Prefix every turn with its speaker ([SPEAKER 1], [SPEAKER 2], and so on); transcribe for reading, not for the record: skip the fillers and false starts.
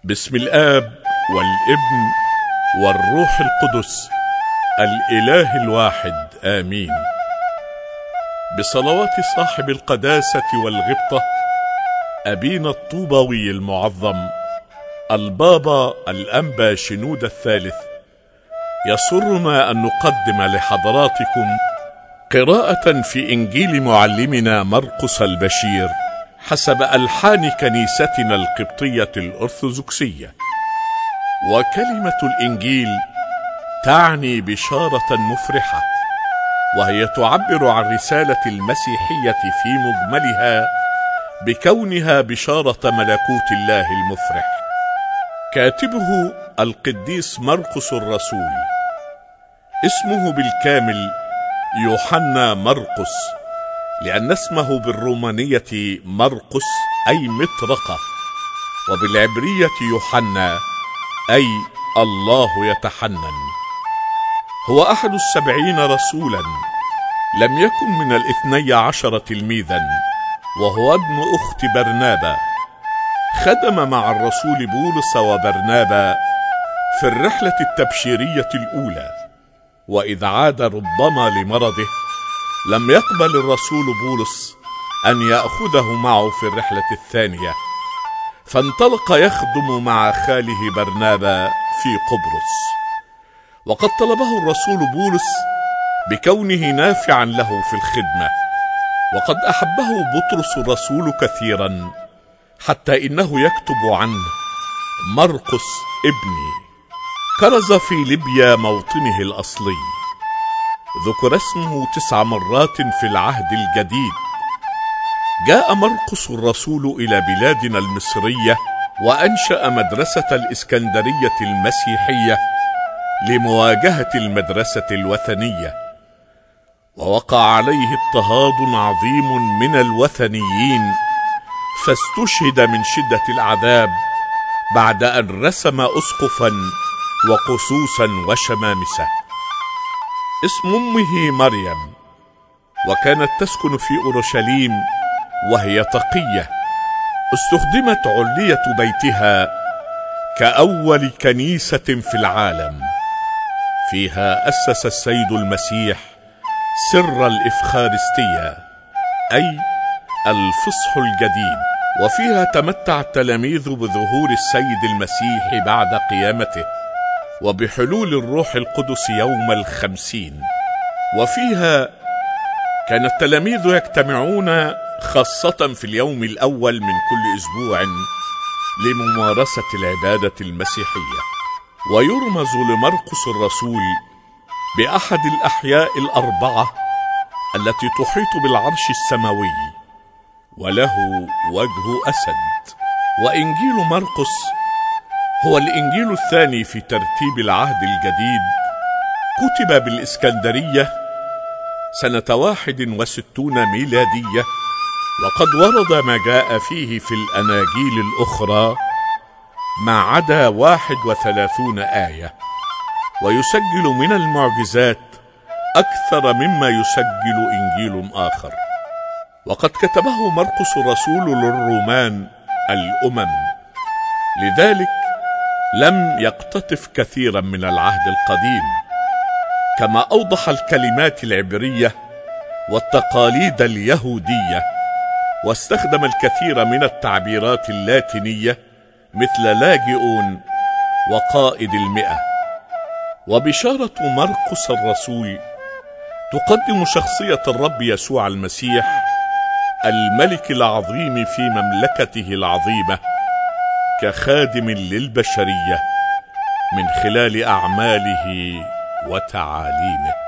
[SPEAKER 1] باسم الآب والابن والروح القدس الإله الواحد آمين. بصلوات صاحب القداسة والغبطة أبينا الطوباوي المعظم البابا الأنبا شنودة الثالث، يسرنا أن نقدم لحضراتكم قراءة في إنجيل معلمنا مرقس البشير حسب ألحان كنيستنا القبطية الأرثوذكسية. وكلمة الإنجيل تعني بشارة مفرحة، وهي تعبر عن رسالة المسيحية في مجملها بكونها بشارة ملكوت الله المفرح. كاتبه القديس مرقس الرسول، اسمه بالكامل يوحنا مرقس، لأن اسمه بالرومانية مرقس أي مطرقة، وبالعبرية يوحنا أي الله يتحنن. هو أحد 70 رسولا، لم يكن من 12 تلميذا، وهو ابن أخت برنابا. خدم مع الرسول بولس وبرنابا في الرحلة التبشيرية الأولى، وإذ عاد ربما لمرضه لم يقبل الرسول بولس أن يأخذه معه في الرحلة الثانية، فانطلق يخدم مع خاله برنابا في قبرص. وقد طلبه الرسول بولس بكونه نافعا له في الخدمة، وقد أحبه بطرس الرسول كثيرا، حتى إنه يكتب عنه مرقس ابني. كرز في ليبيا موطنه الأصلي، ذكر اسمه 9 مرات في العهد الجديد. جاء مرقس الرسول إلى بلادنا المصرية، وأنشأ مدرسة الإسكندرية المسيحية لمواجهة المدرسة الوثنية، ووقع عليه اضطهاد عظيم من الوثنيين، فاستشهد من شدة العذاب بعد أن رسم أسقفا وقسوسا وشمامسة. اسم أمه مريم، وكانت تسكن في أورشليم وهي تقية. استخدمت علية بيتها كأول كنيسة في العالم، فيها أسس السيد المسيح سر الإفخارستية أي الفصح الجديد، وفيها تمتع التلاميذ بظهور السيد المسيح بعد قيامته وبحلول الروح القدس يوم 50. وفيها كان التلاميذ يجتمعون خاصة في اليوم الأول من كل أسبوع لممارسة العبادة المسيحية. ويرمز لمرقس الرسول بأحد الأحياء ال4 التي تحيط بالعرش السماوي، وله وجه أسد. وإنجيل مرقس هو الإنجيل الثاني في ترتيب العهد الجديد، كتب بالإسكندرية سنة 61 ميلادية، وقد ورد ما جاء فيه في الأناجيل الأخرى ما عدا 31 آية، ويسجل من المعجزات أكثر مما يسجل إنجيل آخر. وقد كتبه مرقس الرسول للرومان الأمم، لذلك لم يقتطف كثيرا من العهد القديم، كما أوضح الكلمات العبرية والتقاليد اليهودية، واستخدم الكثير من التعبيرات اللاتينية مثل لاجئون وقائد 100. وبشارة مرقس الرسول تقدم شخصية الرب يسوع المسيح الملك العظيم في مملكته العظيمة كخادم للبشرية من خلال أعماله وتعاليمه.